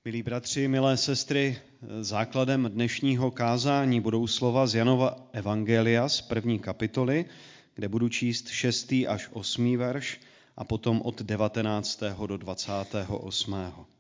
Milí bratři, milé sestry, základem dnešního kázání budou slova z Janova evangelia z 1. kapitoly, kde budu číst 6. až 8. verš a potom od 19. do 28.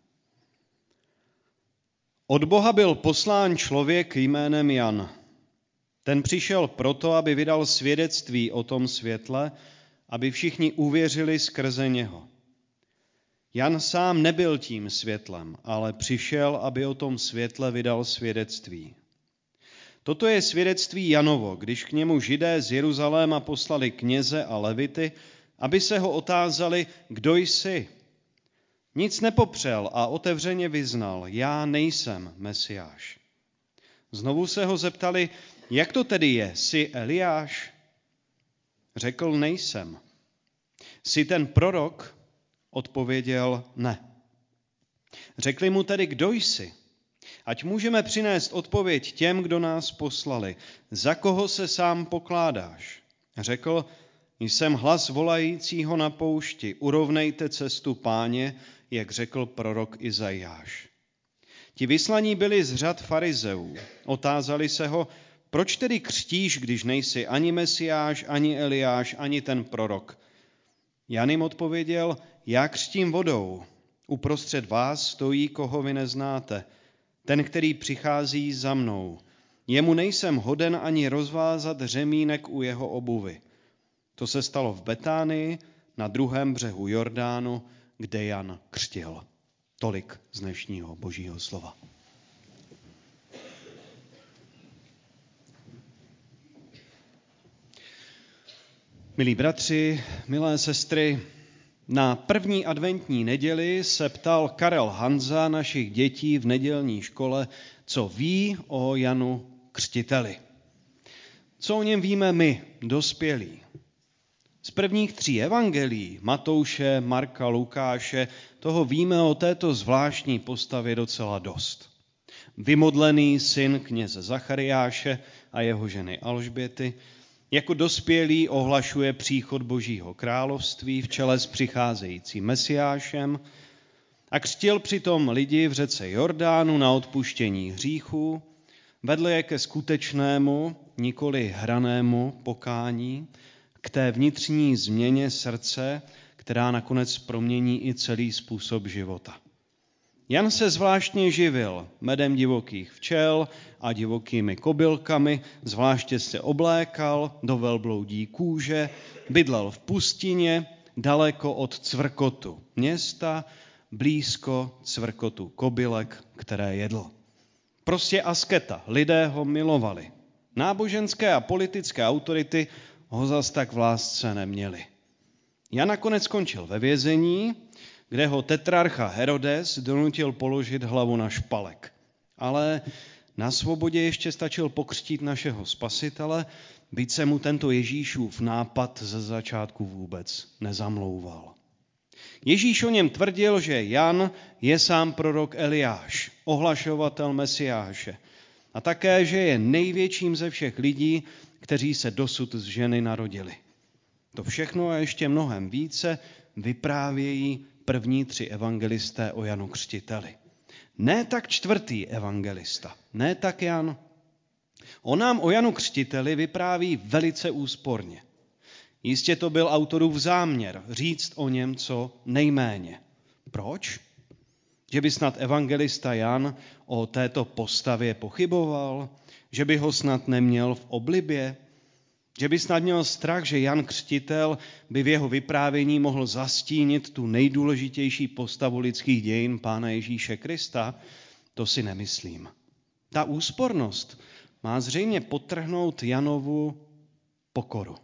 Od Boha byl poslán člověk jménem Jan. Ten přišel proto, aby vydal svědectví o tom světle, aby všichni uvěřili skrze něho. Jan sám nebyl tím světlem, ale přišel, aby o tom světle vydal svědectví. Toto je svědectví Janovo, když k němu Židé z Jeruzaléma poslali kněze a levity, aby se ho otázali, kdo jsi. Nic nepopřel a otevřeně vyznal, já nejsem Mesiáš. Znovu se ho zeptali, jak to tedy je, jsi Eliáš? Řekl, nejsem. Jsi ten prorok? Odpověděl, ne. Řekli mu tedy, kdo jsi? Ať můžeme přinést odpověď těm, kdo nás poslali. Za koho se sám pokládáš? Řekl, jsem hlas volajícího na poušti, urovnejte cestu Páně, jak řekl prorok Izajáš. Ti vyslaní byli z řad farizeů. Otázali se ho, proč tedy křtíš, když nejsi ani Mesiáš, ani Eliáš, ani ten prorok? Jan jim odpověděl, já křtím vodou. Uprostřed vás stojí, koho vy neznáte, ten, který přichází za mnou. Jemu nejsem hoden ani rozvázat řemínek u jeho obuvy. To se stalo v Betánii, na druhém břehu Jordánu, kde Jan křtil. Tolik z dnešního Božího slova. Milí bratři, milé sestry, na první adventní neděli se ptal Karel Hanza našich dětí v nedělní škole, co ví o Janu Křtiteli. Co o něm víme my, dospělí? Z prvních 3 evangelií, Matouše, Marka, Lukáše, toho víme o této zvláštní postavě docela dost. Vymodlený syn kněze Zachariáše a jeho ženy Alžběty, jako dospělý ohlašuje příchod Božího království v čele s přicházejícím Mesiášem a křtil přitom lidi v řece Jordánu na odpuštění hříchů, vedl je ke skutečnému, nikoli hranému pokání, k té vnitřní změně srdce, která nakonec promění i celý způsob života. Jan se zvláštně živil medem divokých včel a divokými kobylkami, zvláště se oblékal do velbloudí kůže, bydlel v pustině, daleko od cvrkotu města, blízko cvrkotu kobylek, které jedl. Prostě asketa, lidé ho milovali. Náboženské a politické autority ho zas tak v lásce neměli. Jan nakonec skončil ve vězení, kde ho tetrarcha Herodes donutil položit hlavu na špalek. Ale na svobodě ještě stačil pokřtít našeho Spasitele, byť se mu tento Ježíšův nápad ze začátku vůbec nezamlouval. Ježíš o něm tvrdil, že Jan je sám prorok Eliáš, ohlašovatel Mesiáše, a také, že je největším ze všech lidí, kteří se dosud z ženy narodili. To všechno a ještě mnohem více vyprávějí první 3 evangelisté o Janu Křtiteli. Ne tak 4. evangelista, ne tak Jan. On nám o Janu Křtiteli vypráví velice úsporně. Jistě to byl autorův záměr říct o něm co nejméně. Proč? Že by snad evangelista Jan o této postavě pochyboval? Že by ho snad neměl v oblibě? Že by snad měl strach, že Jan Křtitel by v jeho vyprávění mohl zastínit tu nejdůležitější postavu lidských dějin Pána Ježíše Krista? To si nemyslím. Ta úspornost má zřejmě podtrhnout Janovu pokoru.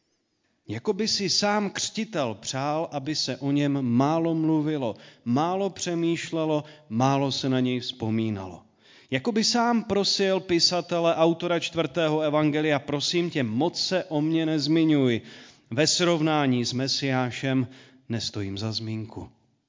Jako by si sám Křtitel přál, aby se o něm málo mluvilo, málo přemýšlelo, málo se na něj vzpomínalo. Jako by sám prosil pisatele, autora 4. evangelia, prosím tě, moc se o mě nezmiňuj. Ve srovnání s Mesiášem nestojím za zmínku.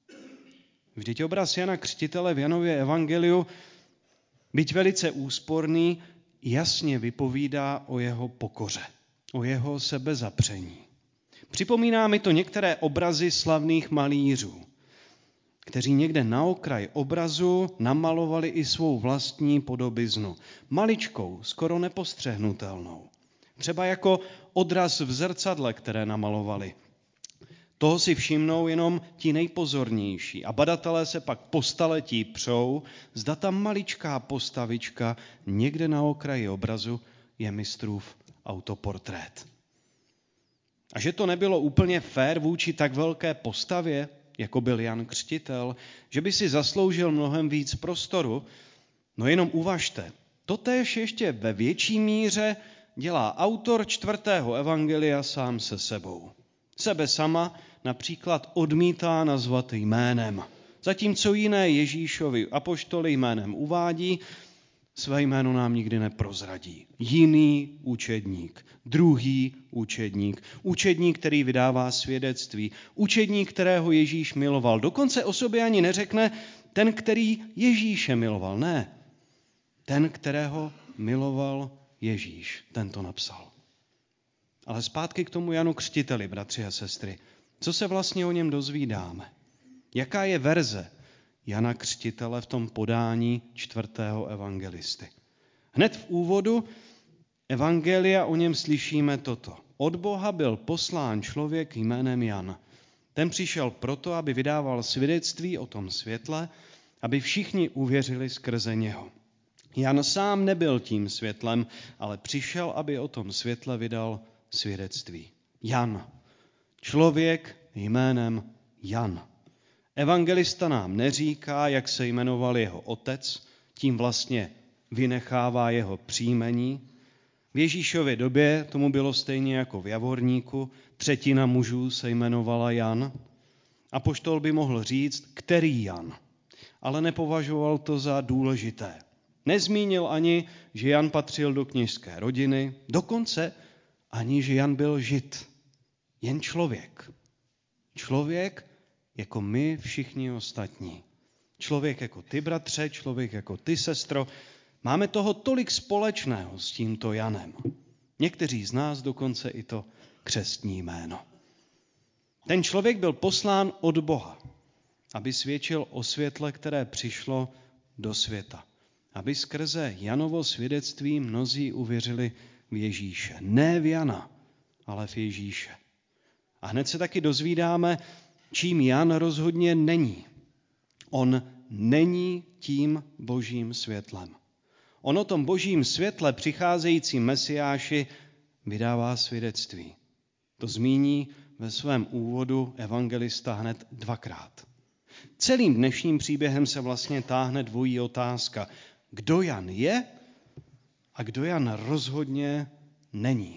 Vždyť obraz Jana Křtitele v Janově evangeliu, byť velice úsporný, jasně vypovídá o jeho pokoře, o jeho sebezapření. Připomíná mi to některé obrazy slavných malířů. kteří někde na okraj obrazu namalovali i svou vlastní podobiznu. Maličkou, skoro nepostřehnutelnou. Třeba jako odraz v zrcadle, které namalovali. Toho si všimnou jenom ti nejpozornější a badatelé se pak po staletí přou, zda ta maličká postavička někde na okraji obrazu je mistrův autoportrét. A že to nebylo úplně fér vůči tak velké postavě, jako byl Jan Křtitel, že by si zasloužil mnohem víc prostoru, no jenom uvažte, totéž ještě ve větší míře dělá autor 4. evangelia sám se sebou. Sebe sama například odmítá nazvat jménem. Zatímco jiné Ježíšovi apoštoly jménem uvádí, své jméno nám nikdy neprozradí. Jiný učedník, druhý učedník, učedník, který vydává svědectví, učedník, kterého Ježíš miloval. Dokonce o sobě ani neřekne ten, který Ježíše miloval. Ne, ten, kterého miloval Ježíš, ten to napsal. Ale zpátky k tomu Janu Křtiteli, bratři a sestry. Co se vlastně o něm dozvídáme? Jaká je verze Jana Křtitele v tom podání 4. evangelisty? Hned v úvodu evangelia o něm slyšíme toto. Od Boha byl poslán člověk jménem Jan. Ten přišel proto, aby vydával svědectví o tom světle, aby všichni uvěřili skrze něho. Jan sám nebyl tím světlem, ale přišel, aby o tom světle vydal svědectví. Jan. Člověk jménem Jan. Evangelista nám neříká, jak se jmenoval jeho otec, tím vlastně vynechává jeho příjmení. V Ježíšově době tomu bylo stejně jako v Javorníku, 1/3 mužů se jmenovala Jan. Apoštol by mohl říct, který Jan, ale nepovažoval to za důležité. Nezmínil ani, že Jan patřil do kněžské rodiny, dokonce ani, že Jan byl Žid. Jen člověk. Člověk jako my všichni ostatní. Člověk jako ty, bratře, člověk jako ty, sestro. Máme toho tolik společného s tímto Janem. Někteří z nás dokonce i to křestní jméno. Ten člověk byl poslán od Boha, aby svědčil o světle, které přišlo do světa. Aby skrze Janovo svědectví mnozí uvěřili v Ježíše. Ne v Jana, ale v Ježíše. A hned se taky dozvídáme, čím Jan rozhodně není. On není tím božím světlem. On o tom božím světle přicházejícím Mesiáši vydává svědectví. To zmíní ve svém úvodu evangelista hned 2krát. Celým dnešním příběhem se vlastně táhne dvojí otázka. Kdo Jan je a kdo Jan rozhodně není?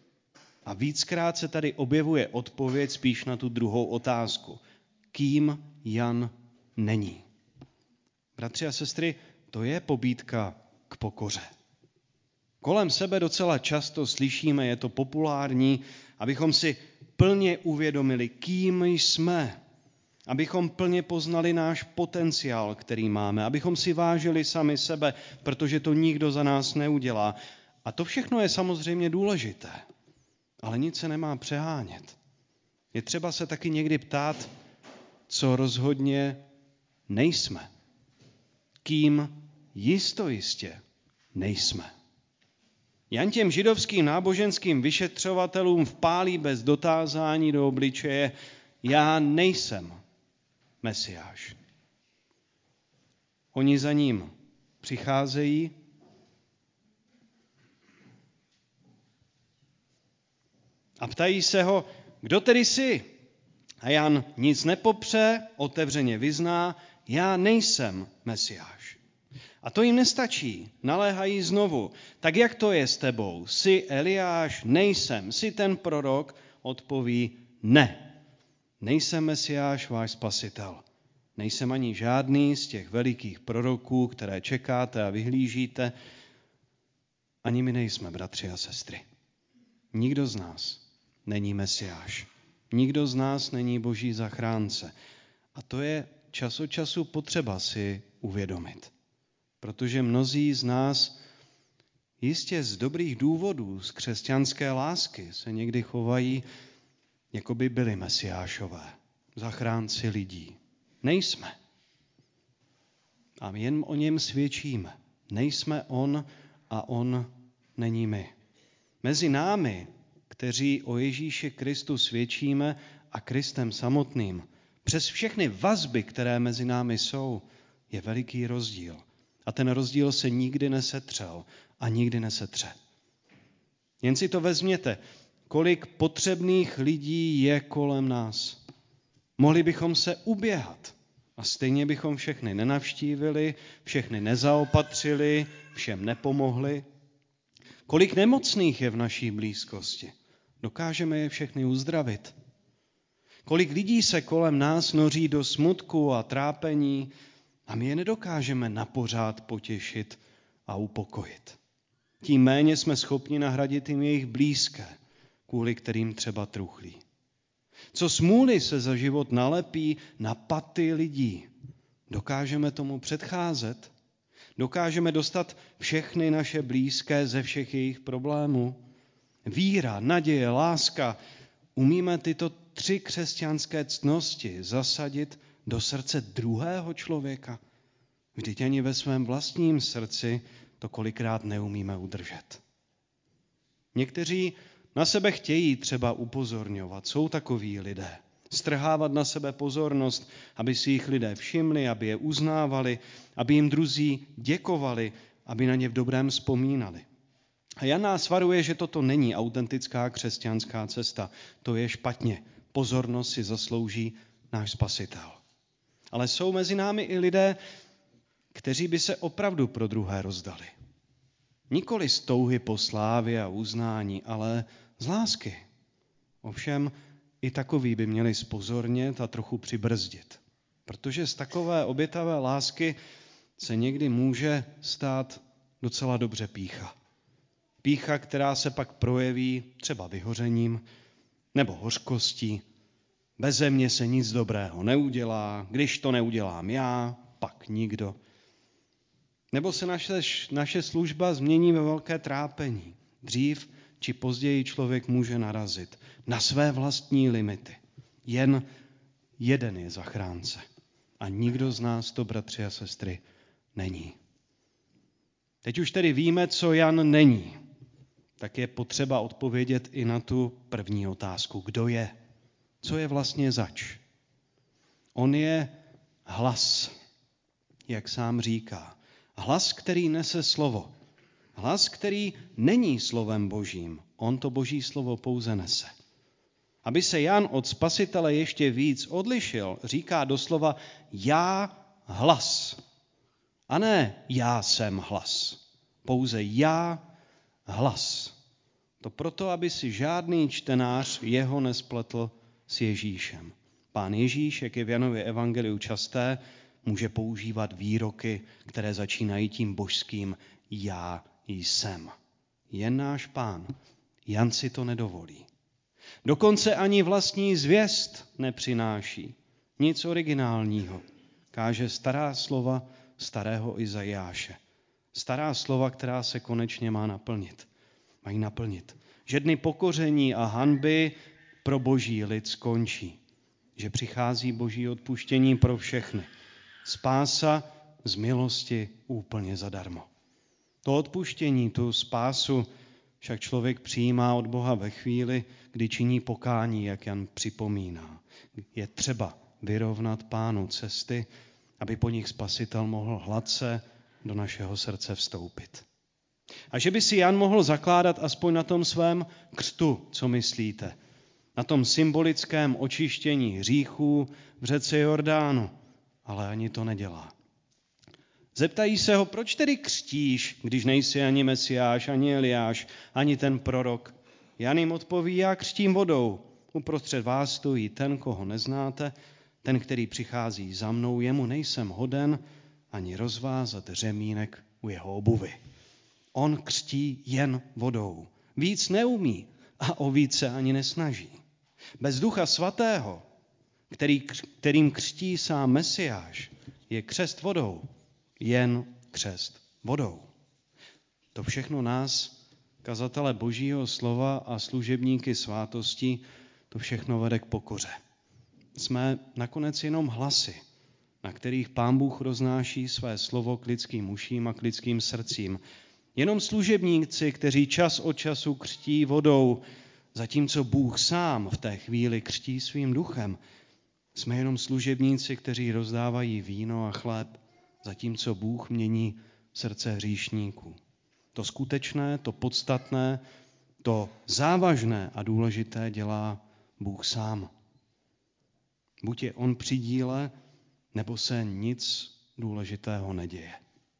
A víckrát se tady objevuje odpověď spíš na tu druhou otázku. Kým Jan není? Bratři a sestry, to je pobídka k pokoře. Kolem sebe docela často slyšíme, je to populární, abychom si plně uvědomili, kým jsme. Abychom plně poznali náš potenciál, který máme. Abychom si vážili sami sebe, protože to nikdo za nás neudělá. A to všechno je samozřejmě důležité. Ale nic se nemá přehánět. Je třeba se taky někdy ptát, co rozhodně nejsme. Kým jistě nejsme. Jan těm židovským náboženským vyšetřovatelům vpálí bez dotázání do obličeje, já nejsem Mesiáš. Oni za ním přicházejí a ptají se ho, kdo tedy jsi? A Jan nic nepopře, otevřeně vyzná, já nejsem Mesiáš. A to jim nestačí, naléhají znovu. Tak jak to je s tebou? Jsi Eliáš? Nejsem. Jsi ten prorok? Odpoví ne. Nejsem Mesiáš, váš spasitel. Nejsem ani žádný z těch velikých proroků, které čekáte a vyhlížíte. Ani my nejsme, bratři a sestry. Nikdo z nás není Mesiáš. Nikdo z nás není boží zachránce. A to je čas od času potřeba si uvědomit. Protože mnozí z nás jistě z dobrých důvodů, z křesťanské lásky se někdy chovají, jako by byli Mesiášové, zachránci lidí. Nejsme. A my jen o něm svědčíme. Nejsme on a on není my. Mezi námi, kteří o Ježíši Kristu svědčíme a Kristem samotným, přes všechny vazby, které mezi námi jsou, je veliký rozdíl. A ten rozdíl se nikdy nesetřel a nikdy nesetře. Jen si to vezměte, kolik potřebných lidí je kolem nás. Mohli bychom se uběhat a stejně bychom všechny nenavštívili, všechny nezaopatřili, všem nepomohli. Kolik nemocných je v naší blízkosti. Dokážeme je všechny uzdravit. Kolik lidí se kolem nás noří do smutku a trápení a my je nedokážeme napořád potěšit a upokojit. Tím méně jsme schopni nahradit jim jejich blízké, kvůli kterým třeba truchlí. Co smůly se za život nalepí na paty lidí. Dokážeme tomu předcházet? Dokážeme dostat všechny naše blízké ze všech jejich problémů? Víra, naděje, láska. Umíme tyto 3 křesťanské ctnosti zasadit do srdce druhého člověka? Vždyť ani ve svém vlastním srdci to kolikrát neumíme udržet. Někteří na sebe chtějí třeba upozorňovat, jsou takoví lidé. Strhávat na sebe pozornost, aby si jich lidé všimli, aby je uznávali, aby jim druzí děkovali, aby na ně v dobrém vzpomínali. A Jan nás varuje, že toto není autentická křesťanská cesta. To je špatně. Pozornost si zaslouží náš Spasitel. Ale jsou mezi námi i lidé, kteří by se opravdu pro druhé rozdali. Nikoli z touhy po slávě a uznání, ale z lásky. Ovšem i takoví by měli zpozornět a trochu přibrzdit. Protože z takové obětavé lásky se někdy může stát docela dobře pýcha. Pýcha, která se pak projeví třeba vyhořením nebo hořkostí. Beze mě se nic dobrého neudělá, když to neudělám já, pak nikdo. Nebo se naše služba změní ve velké trápení. Dřív či později člověk může narazit na své vlastní limity. Jen jeden je zachránce. A nikdo z nás to, bratři a sestry, není. Teď už tedy víme, co Jan není. Tak je potřeba odpovědět i na tu první otázku. Kdo je? Co je vlastně zač? On je hlas, jak sám říká. Hlas, který nese slovo. Hlas, který není slovem Božím. On to Boží slovo pouze nese. Aby se Jan od Spasitele ještě víc odlišil, říká doslova já hlas. A ne já jsem hlas. Pouze já hlas. To proto, aby si žádný čtenář jeho nespletl s Ježíšem. Pán Ježíš, jak je v Janově evangeliu časté, může používat výroky, které začínají tím božským já jsem. Jen náš Pán. Jan si to nedovolí. Dokonce ani vlastní zvěst nepřináší. Nic originálního. Káže stará slova starého Izajáše. Stará slova, která se konečně mají naplnit. Že dny pokoření a hanby pro boží lid skončí. Že přichází boží odpuštění pro všechny. Spása z milosti úplně zadarmo. To odpuštění, tu spásu však člověk přijímá od Boha ve chvíli, kdy činí pokání, jak Jan připomíná. Je třeba vyrovnat Pánu cesty, aby po nich Spasitel mohl hladce do našeho srdce vstoupit. A že by si Jan mohl zakládat aspoň na tom svém křtu, co myslíte? Na tom symbolickém očištění hříchů v řece Jordánu, ale ani to nedělá. Zeptají se ho, proč tedy křtíš, když nejsi ani Mesiáš, ani Eliáš, ani ten prorok? Jan jim odpoví, já křtím vodou. Uprostřed vás stojí ten, koho neznáte, ten, který přichází za mnou, jemu nejsem hoden ani rozvázat řemínek u jeho obuvy. On křtí jen vodou. Víc neumí a o víc se ani nesnaží. Bez Ducha Svatého, kterým křtí sám Mesiáš, je křest vodou. Jen křest vodou. To všechno nás, kazatele Božího slova a služebníky svátostí, to všechno vede k pokoře. Jsme nakonec jenom hlasy, na kterých Pán Bůh roznáší své slovo k lidským uším a k lidským srdcím. Jenom služebníci, kteří čas od času křtí vodou, zatímco Bůh sám v té chvíli křtí svým duchem. Jsme jenom služebníci, kteří rozdávají víno a chléb, zatímco Bůh mění srdce hříšníků. To skutečné, to podstatné, to závažné a důležité dělá Bůh sám. Buď je on při díle, nebo se nic důležitého neděje.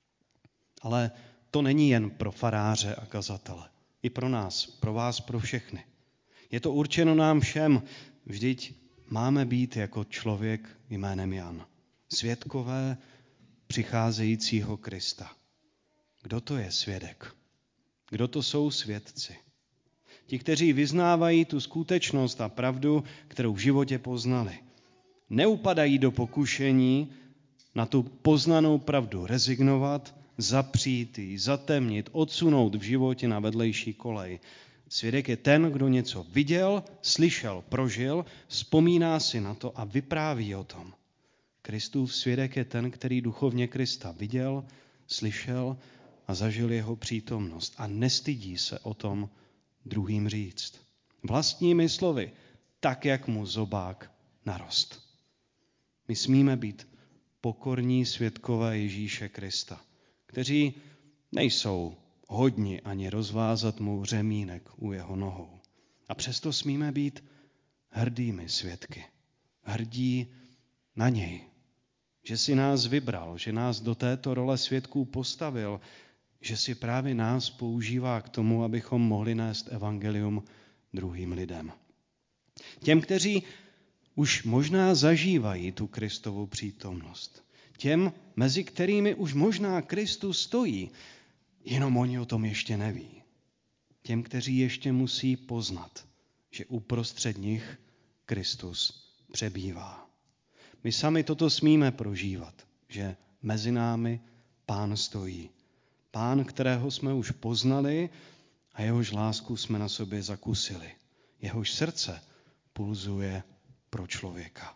Ale to není jen pro faráře a kazatele. I pro nás, pro vás, pro všechny. Je to určeno nám všem. Vždyť máme být jako člověk jménem Jan. Svědkové přicházejícího Krista. Kdo to je svědek? Kdo to jsou svědci? Ti, kteří vyznávají tu skutečnost a pravdu, kterou v životě poznali. Neupadají do pokušení na tu poznanou pravdu rezignovat, zapřít ji, zatemnit, odsunout v životě na vedlejší kolej. Svědek je ten, kdo něco viděl, slyšel, prožil, vzpomíná si na to a vypráví o tom. Kristův svědek je ten, který duchovně Krista viděl, slyšel a zažil jeho přítomnost a nestydí se o tom druhým říct. Vlastními slovy, tak jak mu zobák narost. My smíme být pokorní svědkové Ježíše Krista, kteří nejsou hodni ani rozvázat mu řemínek u jeho nohou. A přesto smíme být hrdými svědky. Hrdí na něj, že si nás vybral, že nás do této role svědků postavil, že si právě nás používá k tomu, abychom mohli nést evangelium druhým lidem. Těm, kteří už možná zažívají tu Kristovu přítomnost. Těm, mezi kterými už možná Kristus stojí, jenom oni o tom ještě neví. Těm, kteří ještě musí poznat, že uprostřed nich Kristus přebývá. My sami toto smíme prožívat, že mezi námi Pán stojí. Pán, kterého jsme už poznali a jehož lásku jsme na sobě zakusili. Jehož srdce pulzuje pro člověka.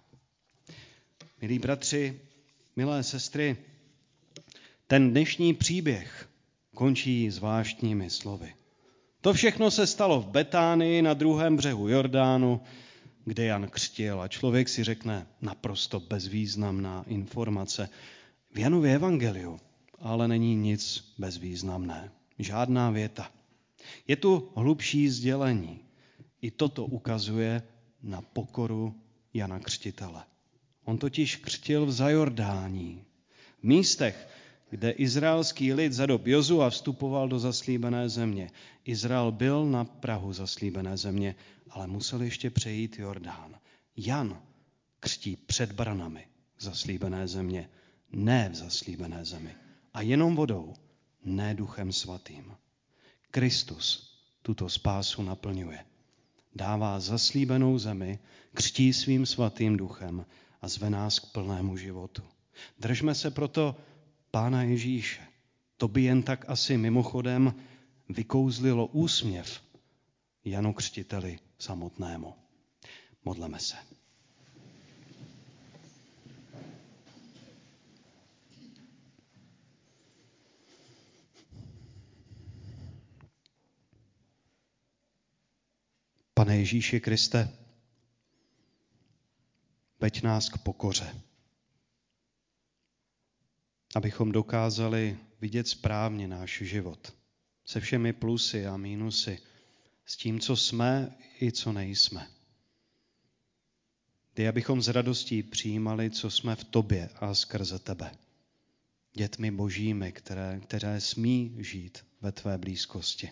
Milí bratři, milé sestry, ten dnešní příběh končí zvláštními slovy. To všechno se stalo v Betánii na druhém břehu Jordánu, kde Jan křtil a člověk si řekne naprosto bezvýznamná informace. V Janově evangeliu ale není nic bezvýznamné. Žádná věta. Je tu hlubší sdělení. I toto ukazuje na pokoru Jana Křtitele. On totiž křtil v Zajordání. V místech, kde izraelský lid za dob Jozua vstupoval do zaslíbené země. Izrael byl na prahu zaslíbené země, ale musel ještě přejít Jordán. Jan křtí před branami zaslíbené země, ne v zaslíbené zemi. A jenom vodou, ne Duchem Svatým. Kristus tuto spásu naplňuje. Dává zaslíbenou zemi, křtí svým svatým duchem a zve nás k plnému životu. Držme se proto Pána Ježíše. To by jen tak asi mimochodem vykouzlilo úsměv Janu Křtiteli samotnému. Modleme se. Pane Ježíši Kriste, veď nás k pokoře, abychom dokázali vidět správně náš život, se všemi plusy a mínusy, s tím, co jsme i co nejsme. Dej, abychom s radostí přijímali, co jsme v tobě a skrze tebe. Dětmi božími, které smí žít ve tvé blízkosti.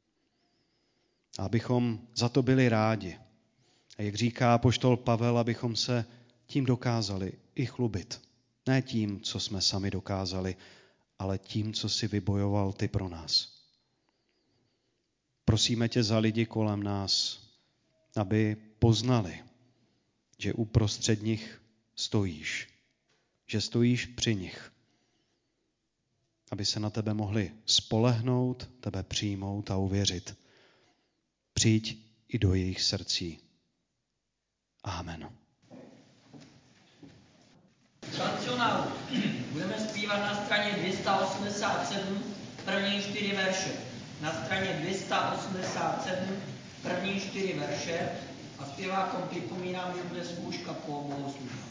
A abychom za to byli rádi. A jak říká apoštol Pavel, abychom se tím dokázali i chlubit. Ne tím, co jsme sami dokázali, ale tím, co si vybojoval ty pro nás. Prosíme tě za lidi kolem nás, aby poznali, že uprostřed nich stojíš, že stojíš při nich, aby se na tebe mohli spolehnout, tebe přijmout a uvěřit. Přijď i do jejich srdcí. Amen. personálu. Budeme zpívat na straně 287, první 4 verše. Na straně 287, první 4 verše. A zpěvákům připomínám, že bude zkouška po bohoslužbách.